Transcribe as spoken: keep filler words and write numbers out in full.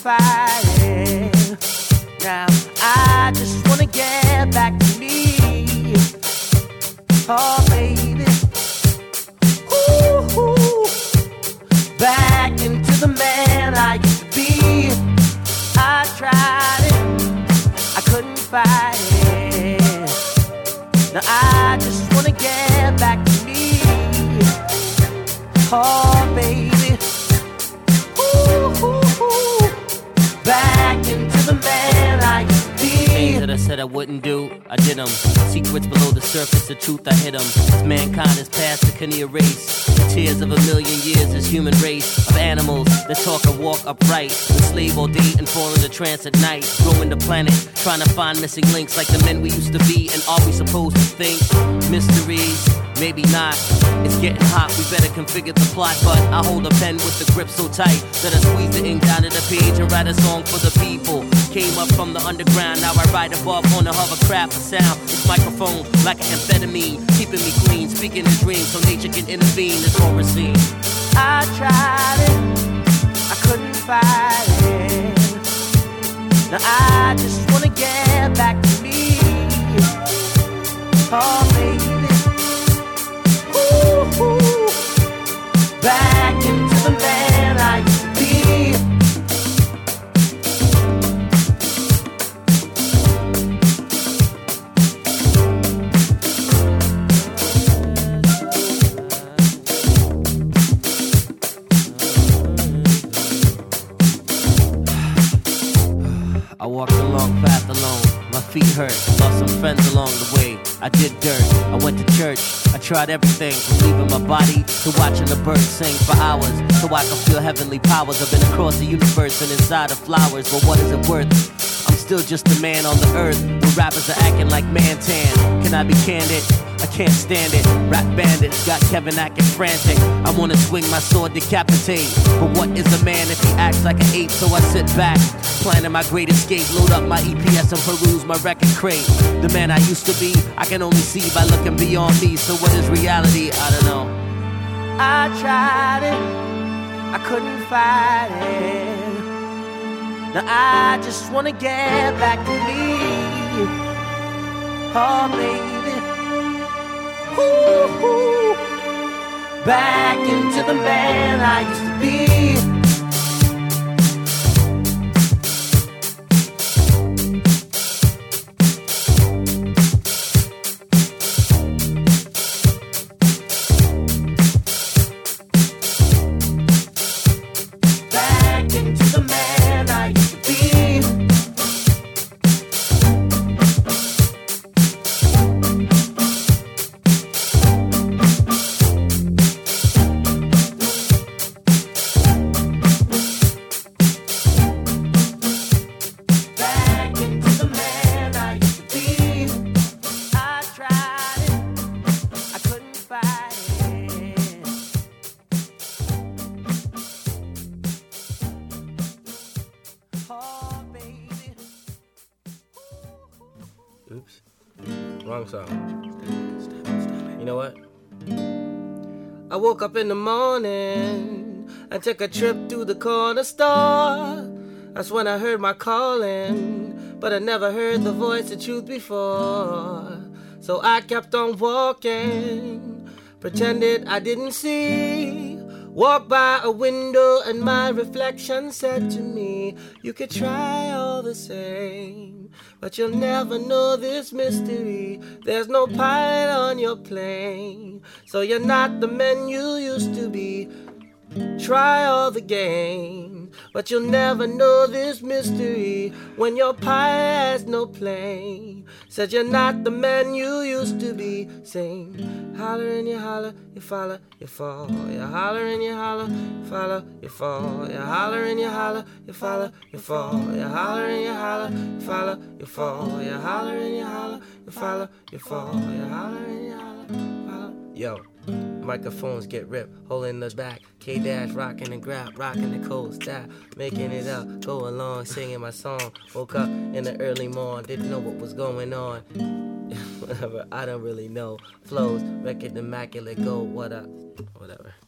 fighting. Now I just wanna get back to me. Oh baby, ooh, ooh. Back into the man I used to be. I tried it, I couldn't fight it. Now I just wanna get back to me. Oh baby, ooh, ooh, ooh. Back into the man I used to be. Things that I said I wouldn't do, I did them. Secrets below the surface, the truth I hid them. As mankind is past, it can erase the tears of a million years. This human race of animals that talk and walk upright, enslave all day and fall into trance at night. Growing the planet, trying to find missing links like the men we used to be. And are we supposed to think mysteries? Maybe not. It's getting hot, we better configure the plot. But I hold a pen with the grip so tight that I squeeze the ink down to the page and write a song for the people. Came up from the underground, now I ride above on a hovercraft for sound. This microphone like an amphetamine, keeping me clean, speaking in dreams so nature can intervene. This horror scene. I tried it, I couldn't fight it. Now I just wanna get back to me. Oh baby, ooh, ooh. Back into the man I used to be. I walked a long path alone, my feet hurt, lost some friends along the way. I did dirt, I went to church, I tried everything, from leaving my body to watching the birds sing for hours, so I can feel heavenly powers. I've been across the universe and inside of flowers, but what is it worth? I'm still just a man on the earth, where rappers are acting like Mantan. Can I be candid? I can't stand it. Rap bandits got Kevin acting frantic. I wanna swing my sword, decapitate. But what is a man if he acts like an ape? So I sit back, planning my great escape. Load up my E P S and peruse my record crate. The man I used to be, I can only see by looking beyond me. So what is reality? I don't know. I tried it, I couldn't fight it. Now I just wanna get back to me. Oh baby, ooh, ooh. Back into the man I used to be. Oops. Wrong song. You know what? I woke up in the morning and took a trip to the corner store. That's when I heard my calling, but I never heard the voice of truth before. So I kept on walking, pretended I didn't see. Walked by a window and my reflection said to me, you could try all the same, but you'll never know this mystery. There's no pilot on your plane, so you're not the man you used to be. Try all the game, but you'll never know this mystery when your pilot has no plane. Said you're not the man you used to be. Sing, holler and you holler, you follow, you fall. You holler and you holler, you follow, you fall. You holler and you holler, you follow, you fall. You holler and you holler, you follow, you fall. You holler and you holler, you follow, you fall. You holler and you holler, follow. Yo. Microphones get ripped, holding us back. K-Dash rocking and grab, rocking the cold style. Making it up, go along, singing my song. Woke up in the early morn, didn't know what was going on. Whatever, I don't really know. Flows, record immaculate, go, what up, whatever.